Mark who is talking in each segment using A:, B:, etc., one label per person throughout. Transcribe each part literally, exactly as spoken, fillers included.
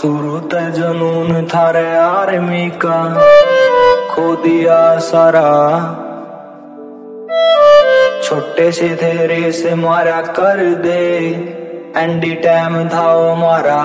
A: शुरू ते जुनून थारे आर्मी का खो दिया सारा, छोटे से तेरे से मारा कर दे एंडी टाइम था वो मारा।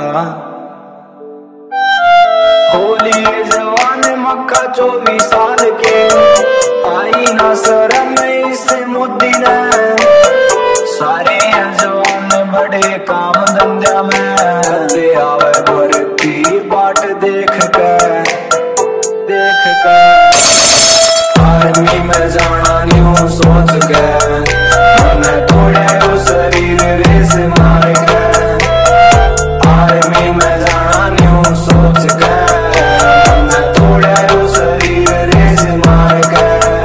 A: होली जवान मक्का चौबीस साल के आई ना शर्म इसे मोदी ने, सारे जवान बड़े काम धंधा में करते आवे भर्ती बाट देख कर देख कर। आर्मी में जाना न्यू सोच के हमने तोड़े वो शरीर रेस मार के, आर्मी में जाना न्यू सोच के हमने तोड़े वो शरीर रेस मार के।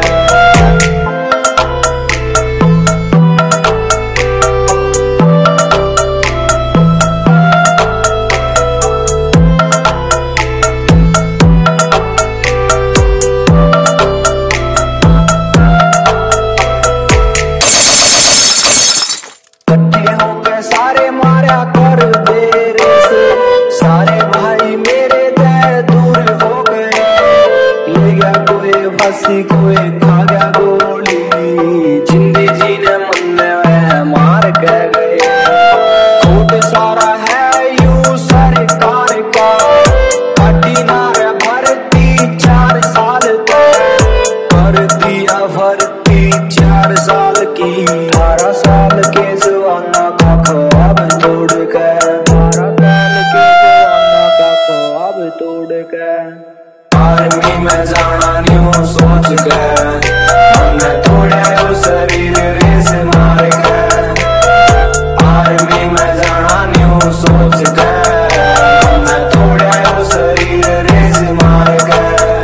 A: सारे मारा कर दे रेस, सारे भाई मेरे दे दूर हो गए, ले गया कोई फांसी कोई खा गया गोली, जिंदगी जीने मन में मार के गए। खूब सारा है यू सरकार का, पार्टी नारे भर्ती चार साल तक कर दिया भर्ती चार साल की, अठारह साल के जवाना का ख्वाब तोड़ के, अठारह साल के जवाना का ख्वाब तोड़ के। आर्मी में जाना न्यू सोच के हमने तोड़े वो शरीर रेस मार के, आर्मी में जाना न्यू सोच के हमने तोड़े वो शरीर रेस मार के।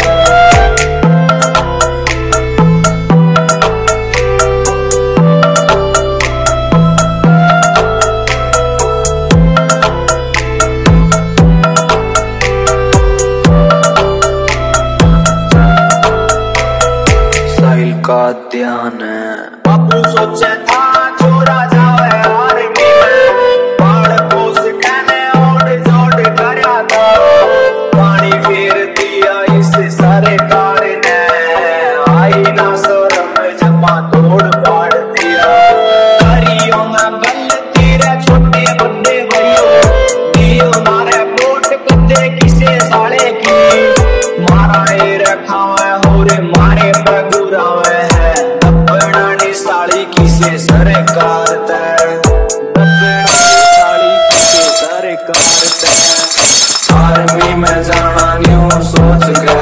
A: का ध्यान बापू सोचे था छोरा जावे आर्मी में, बाढ़ पोस कहने ओढ़ जोड़ करया था, पानी फेर दिया इस सारे कार ने, आई ना शर्म जमा तोड़ पाड़ दिया। करियो ना गलती रे छोटे बड़े भैया, दियो मारे वोट कदे किसे साले की, मारा ए रखावे हो रे मारे पगुरावे साली किसे सरकार ते, साली किसे सरकार ते। आर्मी में जाना न्यू सोच के